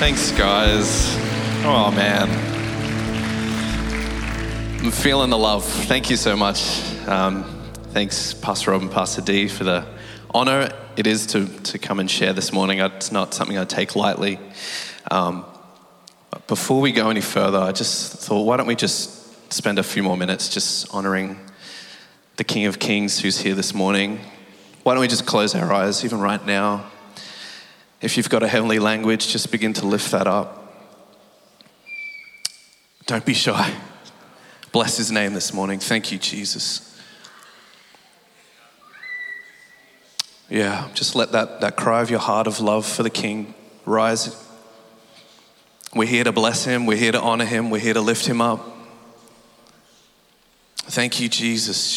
Thanks, guys. Oh, man. I'm feeling the love. Thank you so much. Thanks, Pastor Rob and Pastor D, for the honor it is to come and share this morning. It's not something I take lightly. But before we go any further, I just thought, why don't we just spend a few more minutes just honoring the King of Kings who's here this morning. Why don't we just close our eyes even right now? If you've got a heavenly language, just begin to lift that up. Don't be shy. Bless his name this morning. Thank you, Jesus. Yeah, just let that cry of your heart of love for the King rise. We're here to bless him. We're here to honor him. We're here to lift him up. Thank you, Jesus.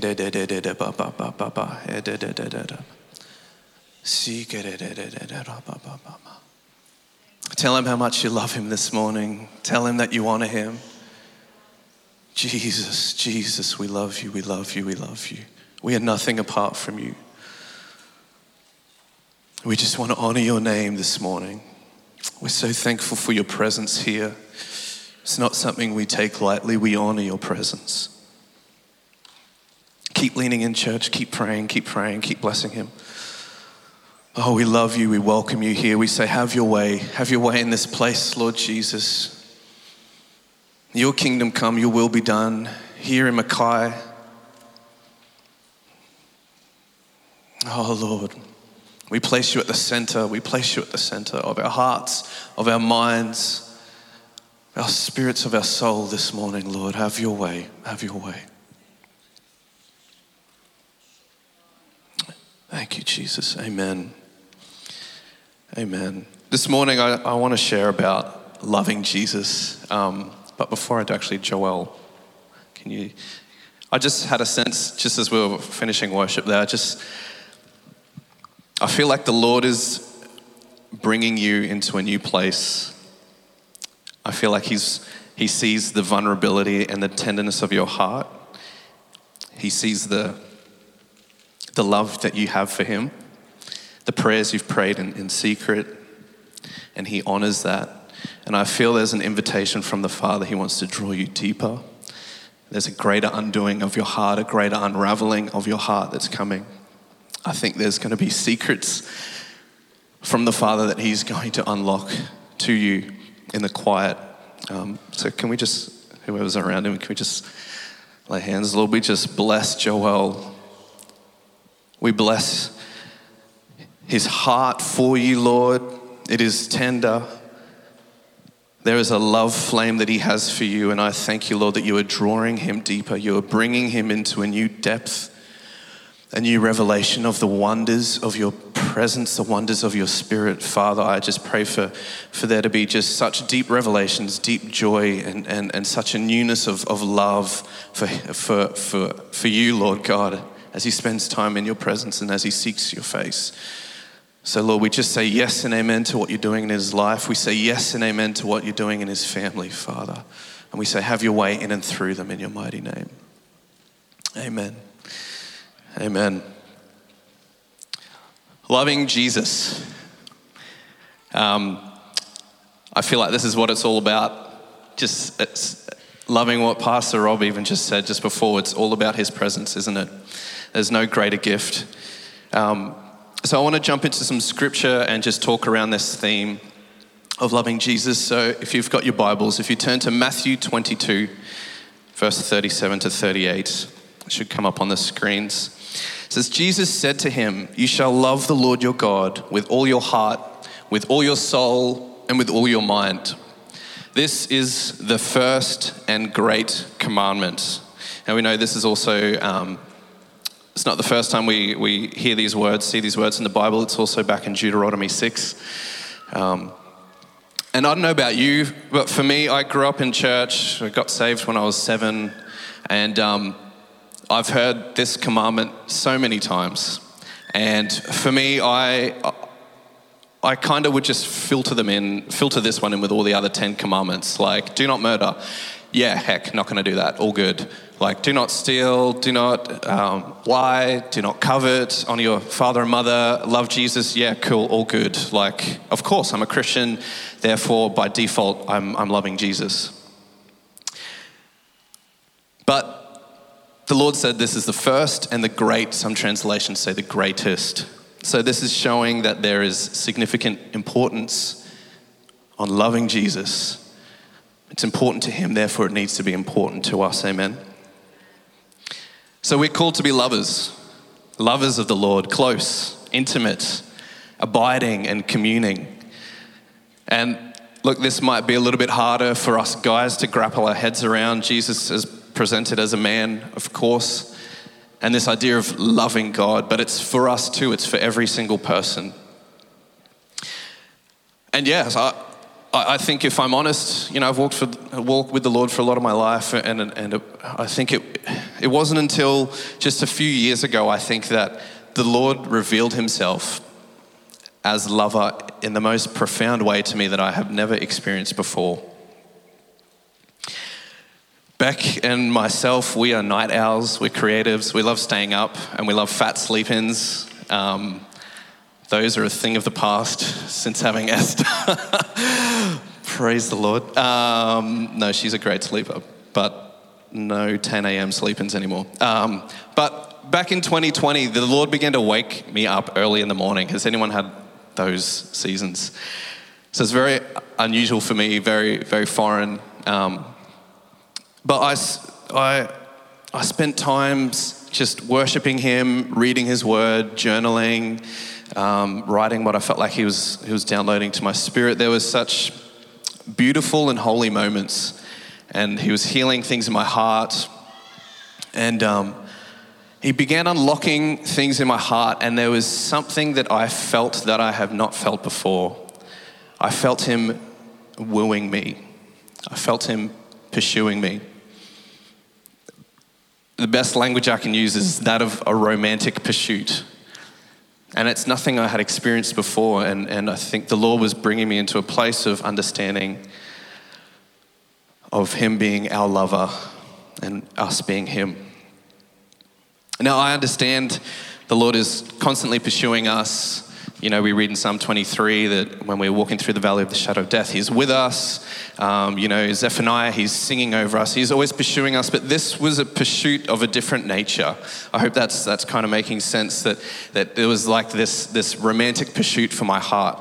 Tell him how much you love him this morning. Tell him that you honor him. Jesus, Jesus, we love you, we love you, we love you. We are nothing apart from you. We just want to honor your name this morning. We're so thankful for your presence here. It's not something we take lightly. We honor your presence. Keep leaning in, church. Keep praying, keep blessing him. Oh, we love you. We welcome you here. We say, have your way. Have your way in this place, Lord Jesus. Your kingdom come, your will be done here in Mackay. Oh, Lord, we place you at the center. We place you at the center of our hearts, of our minds, our spirits, of our soul this morning, Lord. Have your way. Have your way. Thank you, Jesus. Amen. Amen. This morning, I want to share about loving Jesus. But before I do, actually, Joel, I just had a sense, just as we were finishing worship there, I feel like the Lord is bringing you into a new place. I feel like he sees the vulnerability and the tenderness of your heart. He sees the love that you have for him, the prayers you've prayed in secret, and he honors that. And I feel there's an invitation from the Father. He wants to draw you deeper. There's a greater undoing of your heart, a greater unraveling of your heart that's coming. I think there's going to be secrets from the Father that he's going to unlock to you in the quiet. So can we just, whoever's around him, can we just lay hands? Lord, we just bless Joel. We bless his heart for you, Lord. It is tender. There is a love flame that he has for you, and I thank you, Lord, that you are drawing him deeper. You are bringing him into a new depth, a new revelation of the wonders of your presence, the wonders of your spirit. Father, I just pray for there to be just such deep revelations, deep joy, and such a newness of love for you, Lord God, as he spends time in your presence and as he seeks your face. So, Lord, we just say yes and amen to what you're doing in his life. We say yes and amen to what you're doing in his family, Father. And we say, have your way in and through them in your mighty name. Amen. Amen. Loving Jesus. I feel like this is what it's all about. It's loving what Pastor Rob even just said just before. It's all about his presence, isn't it? There's no greater gift. So I want to jump into some scripture and just talk around this theme of loving Jesus. So if you've got your Bibles, if you turn to Matthew 22, verse 37 to 38, it should come up on the screens. It says, Jesus said to him, "You shall love the Lord your God with all your heart, with all your soul, and with all your mind. This is the first and great commandment." And we know this is also... it's not the first time we hear these words, see these words in the Bible. It's also back in Deuteronomy 6. And I don't know about you, but for me, I grew up in church. I got saved when I was 7. And I've heard this commandment so many times. And for me, I kind of would just filter this one in with all the other 10 commandments. Like, do not murder. yeah, heck, not going to do that. All good. Like, do not steal, do not lie, do not covet, honor your father and mother, love Jesus. Yeah, cool, all good. Like, of course, I'm a Christian, therefore, by default, I'm loving Jesus. But the Lord said this is the first and the great, some translations say the greatest. So this is showing that there is significant importance on loving Jesus. It's important to him, therefore it needs to be important to us, amen? So we're called to be lovers of the Lord, close, intimate, abiding and communing. And look, this might be a little bit harder for us guys to grapple our heads around. Jesus is presented as a man, of course, and this idea of loving God, but it's for us too, it's for every single person. And yes, I think if I'm honest, I've walked with the Lord for a lot of my life, and I think it wasn't until just a few years ago, I think, that the Lord revealed himself as lover in the most profound way to me that I have never experienced before. Beck and myself, we are night owls, we're creatives, we love staying up, and we love fat sleep-ins. Those are a thing of the past since having Esther. Praise the Lord. No, she's a great sleeper, but no 10 a.m. sleep-ins anymore. But back in 2020, the Lord began to wake me up early in the morning. Has anyone had those seasons? So it's very unusual for me, very, very foreign. But I spent times just worshiping him, reading his word, journaling, writing what I felt like he was downloading to my spirit. There was such beautiful and holy moments, and he was healing things in my heart. And he began unlocking things in my heart, and there was something that I felt that I have not felt before. I felt him wooing me. I felt him pursuing me. The best language I can use is that of a romantic pursuit. And it's nothing I had experienced before, and I think the Lord was bringing me into a place of understanding of him being our lover and us being him. Now, I understand the Lord is constantly pursuing us. We read in Psalm 23 that when we're walking through the valley of the shadow of death, he's with us. Zephaniah, he's singing over us. He's always pursuing us, but this was a pursuit of a different nature. I hope that's kind of making sense, that there was like this romantic pursuit for my heart.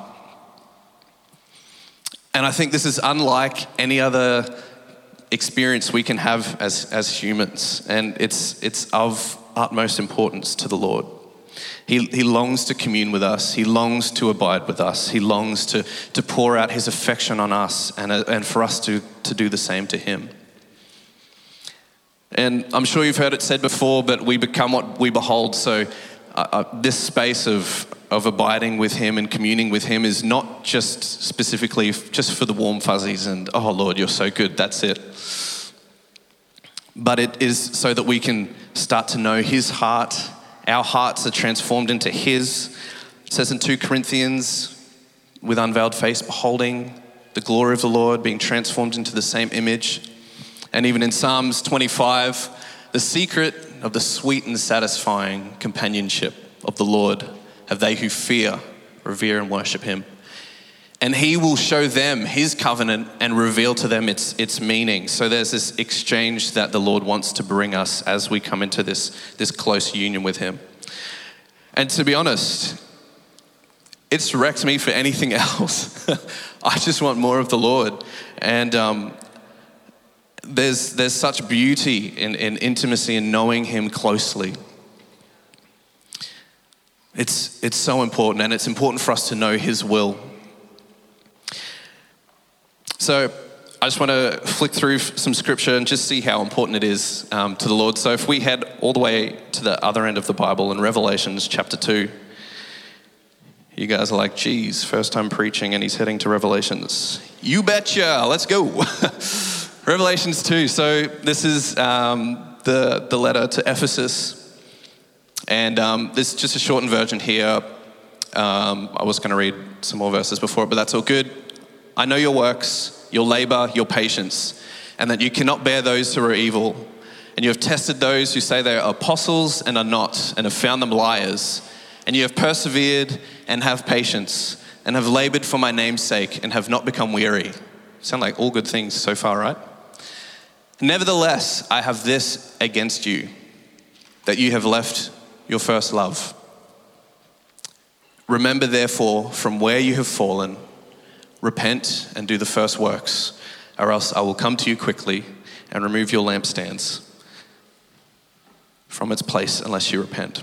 And I think this is unlike any other experience we can have as humans, and it's of utmost importance to the Lord. He longs to commune with us. He longs to abide with us. He longs to pour out his affection on us and for us to do the same to him. And I'm sure you've heard it said before, but we become what we behold. So this space of abiding with him and communing with him is not just specifically just for the warm fuzzies and, oh Lord, you're so good, that's it. But it is so that we can start to know his heart. Our hearts are transformed into his. It says in 2 Corinthians, with unveiled face, beholding the glory of the Lord, being transformed into the same image. And even in Psalms 25, the secret of the sweet and satisfying companionship of the Lord have they who fear, revere, and worship him. And he will show them his covenant and reveal to them its meaning. So there's this exchange that the Lord wants to bring us as we come into this close union with him. And to be honest, it's wrecked me for anything else. I just want more of the Lord. And there's such beauty in intimacy and knowing him closely. It's so important, and it's important for us to know his will. So I just want to flick through some scripture and just see how important it is to the Lord. So if we head all the way to the other end of the Bible in Revelations chapter 2, you guys are like, geez, first time preaching and he's heading to Revelations. You betcha, let's go. Revelations 2, so this is the letter to Ephesus. And this is just a shortened version here. I was going to read some more verses before it, but that's all good. I know your works, your labor, your patience, and that you cannot bear those who are evil. And you have tested those who say they are apostles and are not, and have found them liars. And you have persevered and have patience, and have labored for my name's sake, and have not become weary. Sound like all good things so far, right? Nevertheless, I have this against you, that you have left your first love. Remember, therefore, from where you have fallen, repent and do the first works, or else I will come to you quickly and remove your lampstands from its place unless you repent.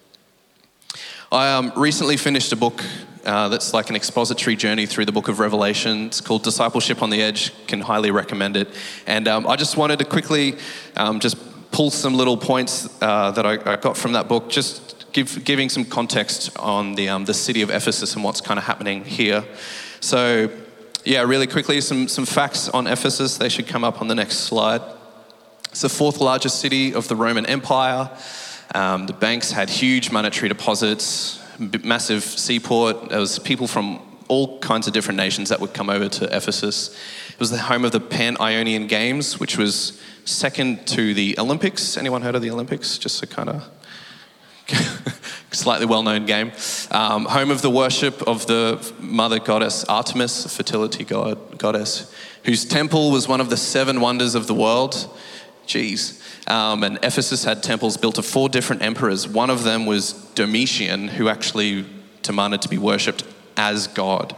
I recently finished a book that's like an expository journey through the book of Revelation. It's called Discipleship on the Edge. Can highly recommend it. And I just wanted to quickly just pull some little points that I got from that book, just giving some context on the city of Ephesus and what's kind of happening here. So yeah, really quickly, some facts on Ephesus. They should come up on the next slide. It's the fourth largest city of the Roman Empire. The banks had huge monetary deposits, massive seaport. There was people from all kinds of different nations that would come over to Ephesus. It was the home of the Pan-Ionian Games, which was second to the Olympics. Anyone heard of the Olympics? Just a kind of slightly well-known game. Home of the worship of the mother goddess Artemis, a fertility goddess, whose temple was one of the 7 wonders of the world. And Ephesus had temples built to 4 different emperors. One of them was Domitian, who actually demanded to be worshipped as God.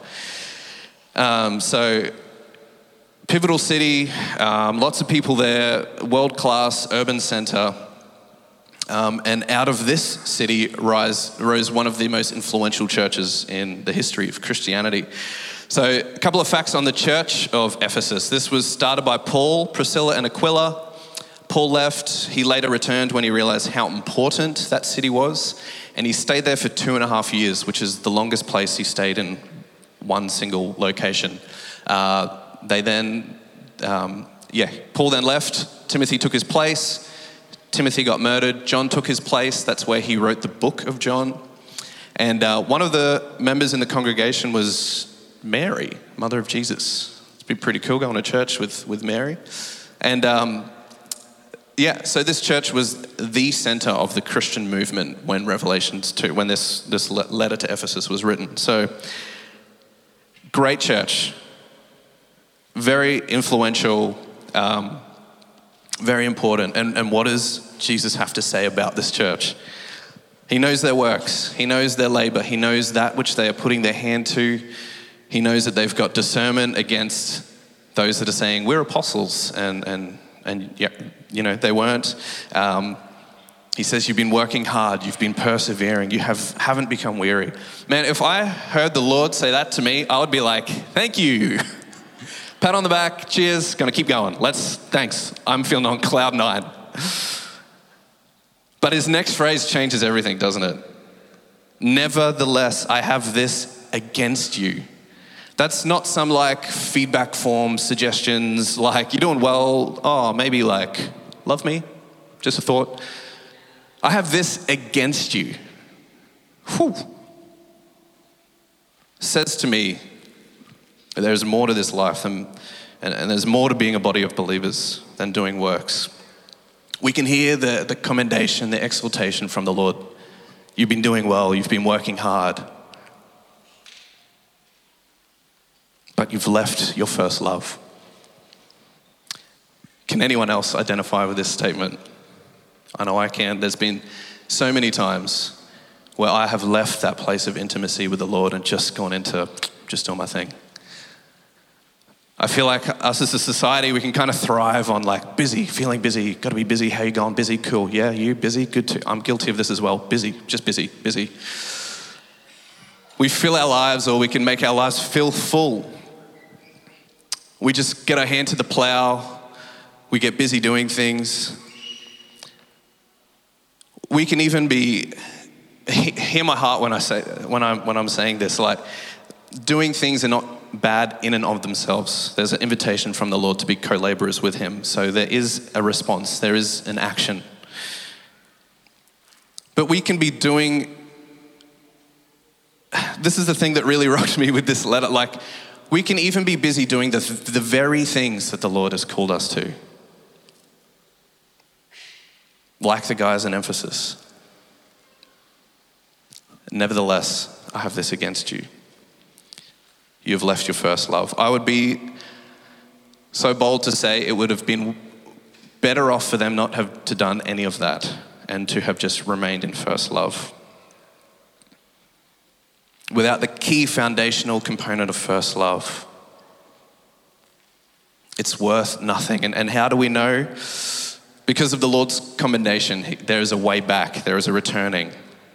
So pivotal city, lots of people there, world-class urban center. And out of this city rose one of the most influential churches in the history of Christianity. So a couple of facts on the church of Ephesus. This was started by Paul, Priscilla, and Aquila. Paul left. He later returned when he realized how important that city was. And he stayed there for 2.5 years, which is the longest place he stayed in one single location. Paul then left. Timothy took his place. Timothy got murdered. John took his place. That's where he wrote the book of John. And one of the members in the congregation was Mary, mother of Jesus. It's been pretty cool going to church with Mary. And so this church was the center of the Christian movement when when this letter to Ephesus was written. So great church, very influential, very important. And what does Jesus have to say about this church? He knows their works. He knows their labor. He knows that which they are putting their hand to. He knows that they've got discernment against those that are saying, we're apostles, and they weren't. He says, you've been working hard, you've been persevering, you haven't become weary. Man, if I heard the Lord say that to me, I would be like, thank you. Pat on the back, cheers, gonna keep going. Thanks, I'm feeling on cloud 9. But his next phrase changes everything, doesn't it? Nevertheless, I have this against you. That's not some like feedback form suggestions like, you're doing well, maybe like, love me, just a thought. I have this against you. Whew. Says to me, there's more to this life and there's more to being a body of believers than doing works. We can hear the commendation, the exaltation from the Lord. You've been doing well, you've been working hard. But you've left your first love. Can anyone else identify with this statement? I know I can. There's been so many times where I have left that place of intimacy with the Lord and just gone into just doing my thing. I feel like us as a society, we can kind of thrive on like busy, feeling busy, got to be busy. How you going? Busy? Cool. Yeah, you busy? Good too. I'm guilty of this as well. Busy, just busy. We fill our lives, or we can make our lives feel full. We just get our hand to the plow. We get busy doing things. We can even hear my heart when I'm saying this, like doing things are not bad in and of themselves. There's an invitation from the Lord to be co-laborers with him. So there is a response, there is an action. But we can be doing, this is the thing that really rocked me with this letter, like We can even be busy doing the very things that the Lord has called us to. Like the guys in Ephesus. Nevertheless, I have this against you. You have left your first love. I would be so bold to say it would have been better off for them not have to done any of that and to have just remained in first love. Without the key foundational component of first love, it's worth nothing. And how do we know? Because of the Lord's commendation, there is a way back, there is a returning.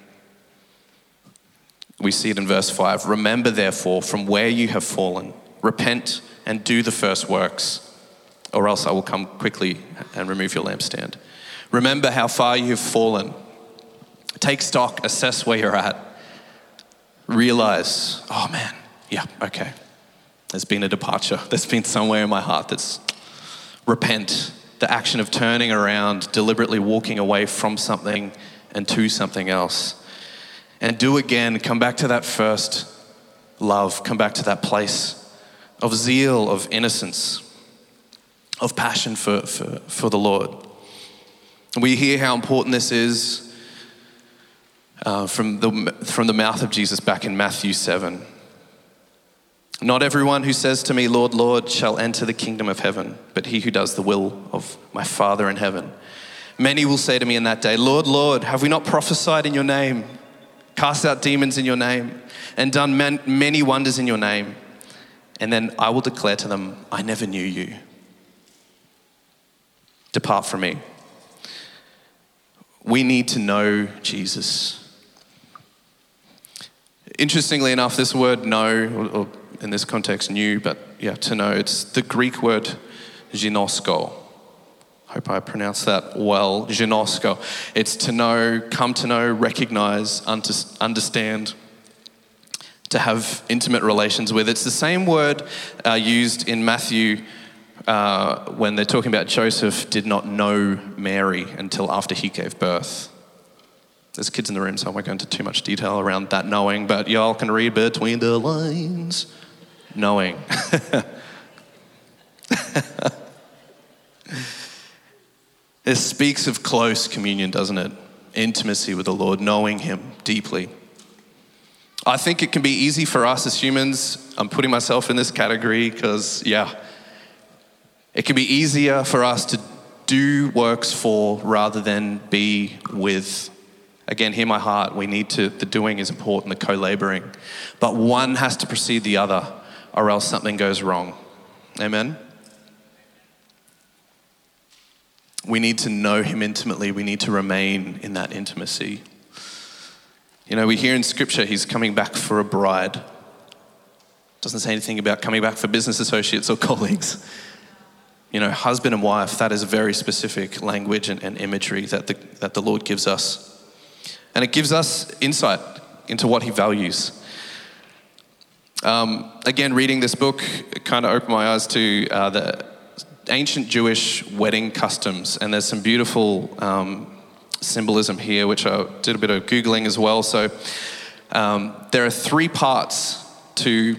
We see it in verse 5. Remember, therefore, from where you have fallen, repent and do the first works, or else I will come quickly and remove your lampstand. Remember how far you have fallen. Take stock, assess where you're at. Realize, oh man, yeah, okay. There's been a departure. There's been somewhere in my heart that's repent. The action of turning around, deliberately walking away from something and to something else. And do again, come back to that first love, come back to that place of zeal, of innocence, of passion for the Lord. We hear how important this is from the mouth of Jesus back in Matthew 7. Not everyone who says to me, Lord, Lord, shall enter the kingdom of heaven, but he who does the will of my Father in heaven. Many will say to me in that day, Lord, Lord, have we not prophesied in your name, cast out demons in your name, and done many wonders in your name? And then I will declare to them, I never knew you. Depart from me. We need to know Jesus. Interestingly enough, this word know, or in this context knew, but yeah, to know, it's the Greek word ginosko. Hope I pronounced that well. Ginosko. It's to know, come to know, recognize, understand, to have intimate relations with. It's the same word used in Matthew when they're talking about Joseph did not know Mary until after he gave birth. There's kids in the room, so I won't go into too much detail around that knowing, but y'all can read between the lines. Knowing. It speaks of close communion, doesn't it? Intimacy with the Lord, knowing him deeply. I think it can be easy for us as humans. I'm putting myself in this category because, it can be easier for us to do works for rather than be with. Again, hear my heart. We need to, the doing is important, the co-laboring. But one has to precede the other or else something goes wrong. Amen? We need to know him intimately. We need to remain in that intimacy. You know, we hear in scripture he's coming back for a bride. Doesn't say anything about coming back for business associates or colleagues. You know, husband and wife, that is a very specific language and imagery that the Lord gives us. And it gives us insight into what he values. Again, reading this book, it kind of opened my eyes to the ancient Jewish wedding customs. And there's some beautiful symbolism here, which I did a bit of Googling as well. So there are three parts to,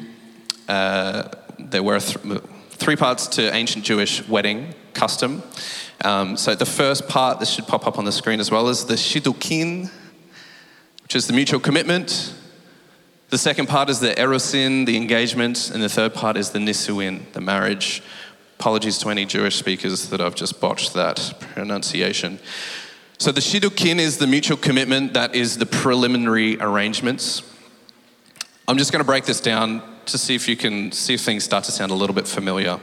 three parts to ancient Jewish wedding custom. So the first part, this should pop up on the screen as well, is the shiddukin, which is the mutual commitment. The second part is the erusin, the engagement, and the third part is the nisuin, the marriage. Apologies to any Jewish speakers that I've just botched that pronunciation. So the shiddukin is the mutual commitment, that is the preliminary arrangements. I'm just going to break this down to see if things start to sound a little bit familiar.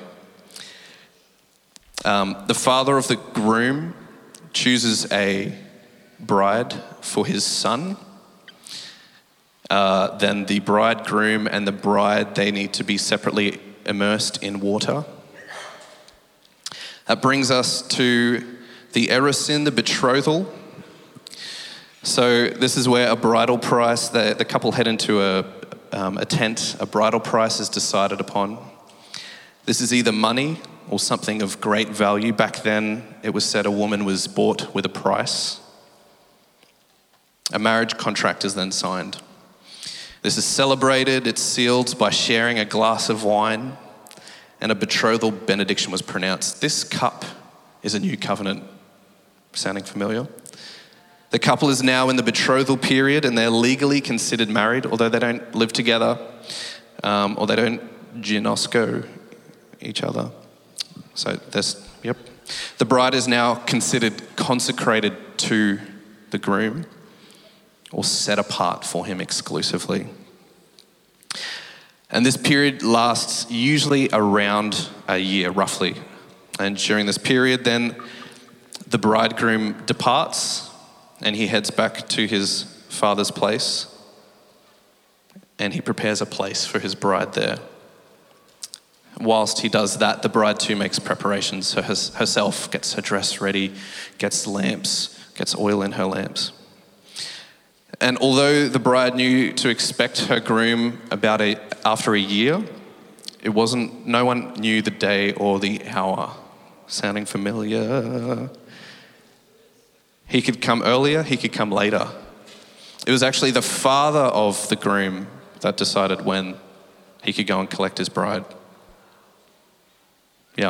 The father of the groom chooses a bride for his son. Then the bridegroom and the bride, they need to be separately immersed in water. That brings us to the erusin, the betrothal. So this is where a bridal price, the couple head into a tent, a bridal price is decided upon. This is either money or something of great value. Back then, it was said a woman was bought with a price. A marriage contract is then signed. This is celebrated, it's sealed by sharing a glass of wine, and a betrothal benediction was pronounced. This cup is a new covenant. Sounding familiar? The couple is now in the betrothal period and they're legally considered married, although they don't live together or they don't ginosko each other. So the bride is now considered consecrated to the groom or set apart for him exclusively. And this period lasts usually around a year, roughly. And during this period, then the bridegroom departs and he heads back to his father's place and he prepares a place for his bride there. Whilst he does that, the bride too makes preparations. So herself gets her dress ready, gets lamps, gets oil in her lamps. And although the bride knew to expect her groom after a year, no one knew the day or the hour. Sounding familiar? He could come earlier, he could come later. It was actually the father of the groom that decided when he could go and collect his bride. Yeah.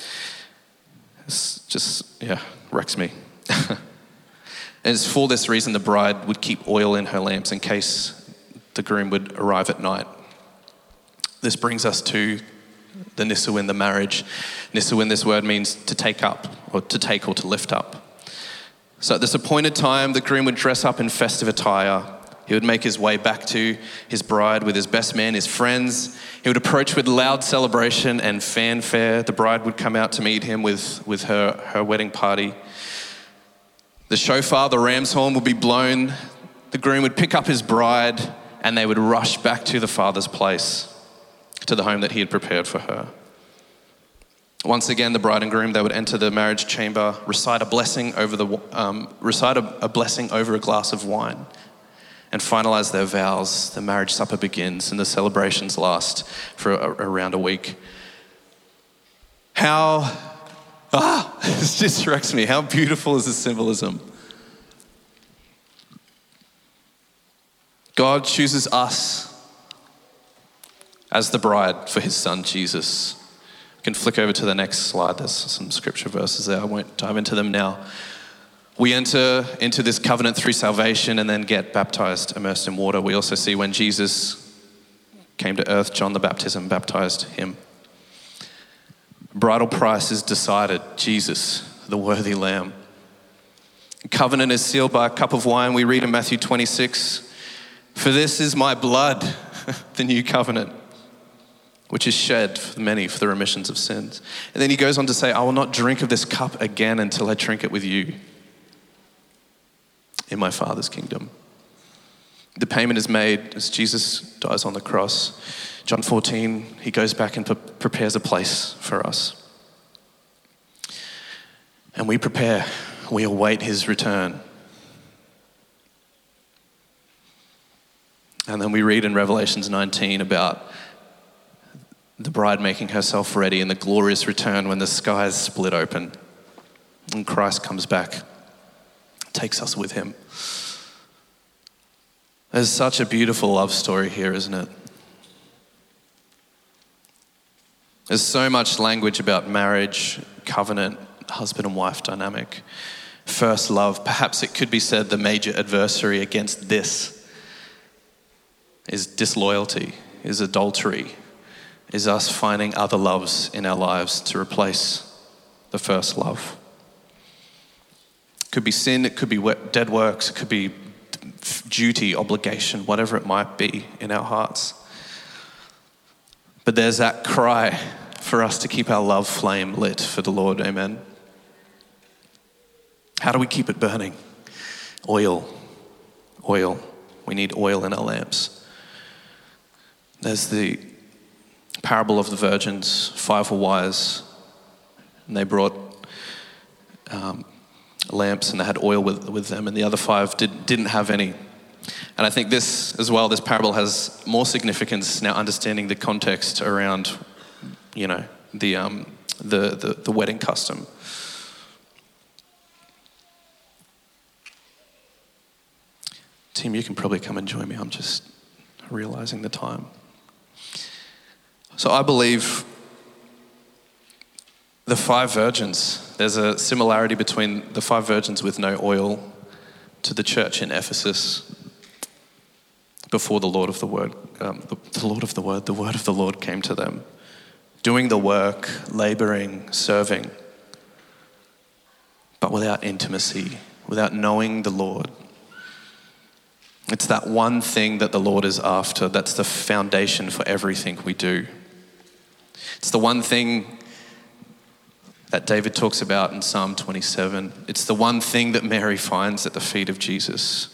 It's just, wrecks me. And it's for this reason the bride would keep oil in her lamps in case the groom would arrive at night. This brings us to the Nisuin, the marriage. Nisuin, this word means to take up, or to take or to lift up. So at this appointed time, the groom would dress up in festive attire. He would make his way back to his bride with his best man, his friends. He would approach with loud celebration and fanfare. The bride would come out to meet him with her wedding party. The shofar, the ram's horn, would be blown. The groom would pick up his bride and they would rush back to the father's place, to the home that he had prepared for her. Once again, the bride and groom, they would enter the marriage chamber, recite a blessing over a blessing over a glass of wine, and finalize their vows. The marriage supper begins and the celebrations last for around a week. This just strikes me. How beautiful is this symbolism? God chooses us as the bride for his son, Jesus. You can flick over to the next slide. There's some scripture verses there. I won't dive into them now. We enter into this covenant through salvation and then get baptized, immersed in water. We also see when Jesus came to earth, John the Baptist baptized him. Bridal price is decided, Jesus, the worthy lamb. Covenant is sealed by a cup of wine. We read in Matthew 26, "For this is my blood, the new covenant, which is shed for many for the remissions of sins." And then he goes on to say, "I will not drink of this cup again until I drink it with you in my Father's kingdom." The payment is made as Jesus dies on the cross. John 14, he goes back and prepares a place for us. And we prepare, we await his return. And then we read in Revelations 19 about the bride making herself ready in the glorious return when the skies split open and Christ comes back, takes us with him. There's such a beautiful love story here, isn't it? There's so much language about marriage, covenant, husband and wife dynamic, first love. Perhaps it could be said the major adversary against this is disloyalty, is adultery, is us finding other loves in our lives to replace the first love. It could be sin, it could be dead works, it could be duty, obligation, whatever it might be in our hearts. But there's that cry for us to keep our love flame lit for the Lord, amen. How do we keep it burning? Oil. We need oil in our lamps. There's the parable of the virgins. 5 were wise, and they brought lamps and they had oil with them, and the other 5 didn't have any. And I think this as well, this parable has more significance now understanding the context around, the wedding custom. Team, you can probably come and join me. I'm just realizing the time. So I believe the 5 virgins, there's a similarity between the 5 virgins with no oil to the church in Ephesus before the word of the Lord came to them. Doing the work, laboring, serving, but without intimacy, without knowing the Lord. It's that one thing that the Lord is after. That's the foundation for everything we do. It's the one thing that David talks about in Psalm 27. It's the one thing that Mary finds at the feet of Jesus.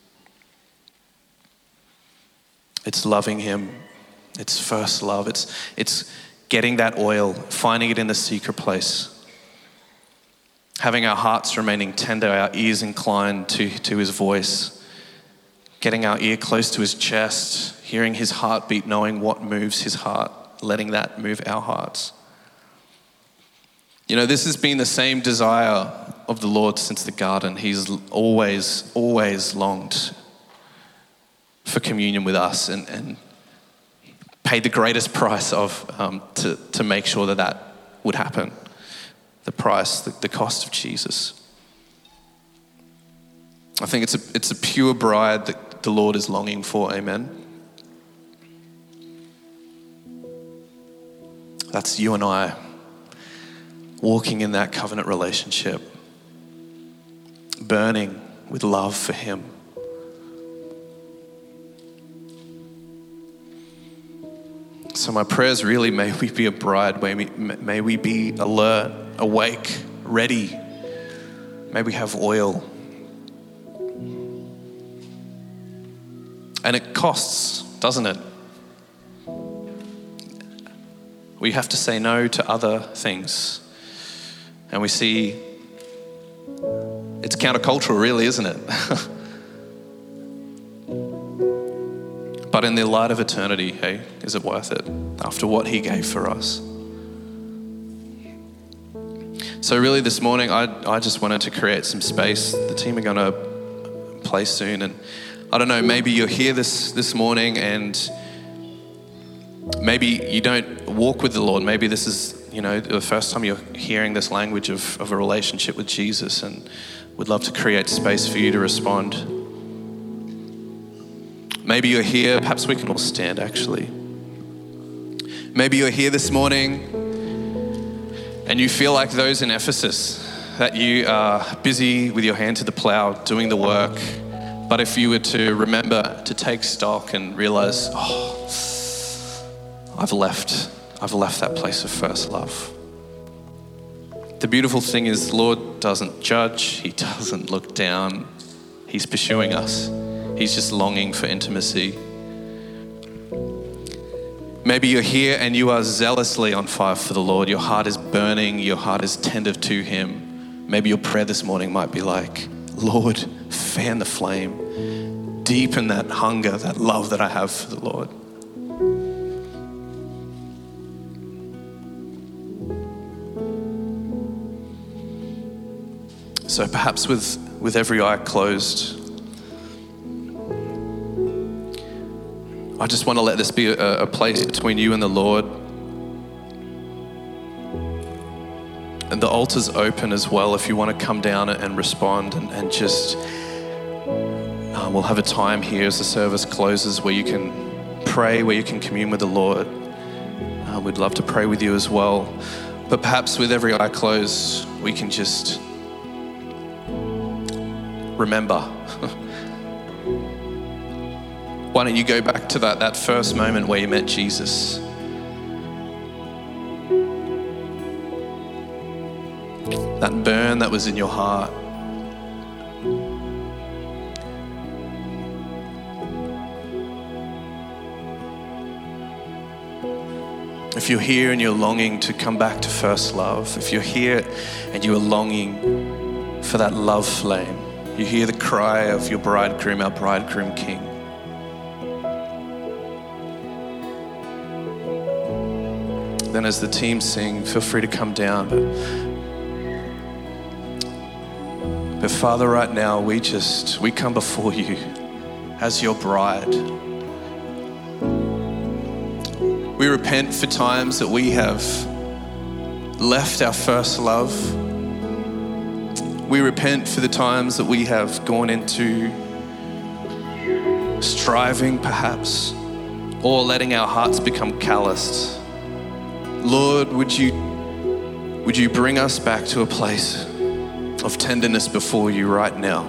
It's loving him. It's first love. It's getting that oil, finding it in the secret place. Having our hearts remaining tender, our ears inclined to his voice. Getting our ear close to his chest, hearing his heartbeat, knowing what moves his heart, letting that move our hearts. You know, this has been the same desire of the Lord since the garden. He's always longed for communion with us and paid the greatest price to make sure that would happen. The price, the cost of Jesus. I think it's a pure bride that the Lord is longing for, amen? That's you and I walking in that covenant relationship, burning with love for him. So my prayers really, may we be a bride, may we be alert, awake, ready. May we have oil. And it costs, doesn't it? We have to say no to other things. And we see it's countercultural, really, isn't it? But in the light of eternity, hey, is it worth it? After what he gave for us. So really this morning, I just wanted to create some space. The team are going to play soon. And I don't know, maybe you're here this morning and maybe you don't walk with the Lord. Maybe this is, the first time you're hearing this language of a relationship with Jesus, and would love to create space for you to respond. Maybe you're here, perhaps we can all stand actually. Maybe you're here this morning and you feel like those in Ephesus, that you are busy with your hand to the plow, doing the work. But if you were to remember to take stock and realize, I've left that place of first love. The beautiful thing is the Lord doesn't judge. He doesn't look down. He's pursuing us. He's just longing for intimacy. Maybe you're here and you are zealously on fire for the Lord. Your heart is burning. Your heart is tender to him. Maybe your prayer this morning might be like, Lord, fan the flame. Deepen that hunger, that love that I have for the Lord. So perhaps with every eye closed, I just want to let this be a place between you and the Lord. And the altar's open as well if you want to come down and respond and just, we'll have a time here as the service closes where you can pray, where you can commune with the Lord. We'd love to pray with you as well. But perhaps with every eye closed, we can just remember. Why don't you go back to that first moment where you met Jesus? That burn that was in your heart. If you're here and you're longing to come back to first love, if you're here and you are longing for that love flame, you hear the cry of your bridegroom, our bridegroom king. Then as the team sing, feel free to come down. But Father, right now, we come before you as your bride. We repent for times that we have left our first love. We repent for the times that we have gone into striving perhaps, or letting our hearts become calloused. Lord, would you bring us back to a place of tenderness before you right now?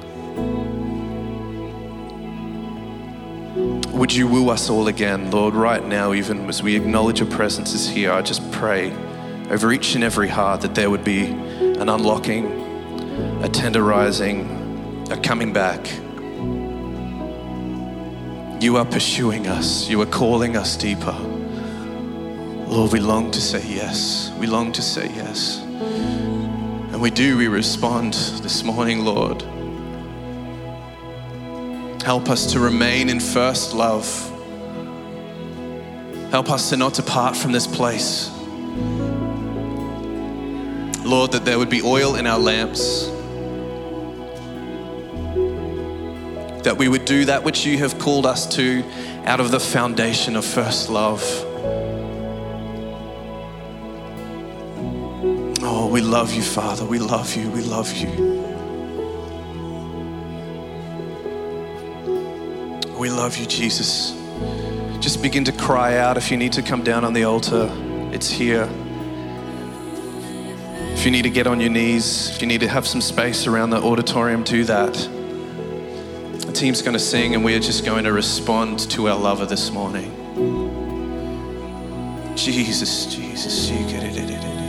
Would you woo us all again, Lord, right now, even as we acknowledge your presence is here. I just pray over each and every heart that there would be an unlocking, a tenderizing, a coming back. You are pursuing us. You are calling us deeper. Lord, we long to say yes. We long to say yes. And we respond this morning, Lord. Help us to remain in first love. Help us to not depart from this place. Lord, that there would be oil in our lamps. That we would do that which you have called us to out of the foundation of first love. Oh, we love you, Father. We love you. We love you. We love you, Jesus. Just begin to cry out. If you need to come down on the altar, it's here. If you need to get on your knees, if you need to have some space around the auditorium, do that. The team's going to sing and we are just going to respond to our lover this morning. Jesus, Jesus.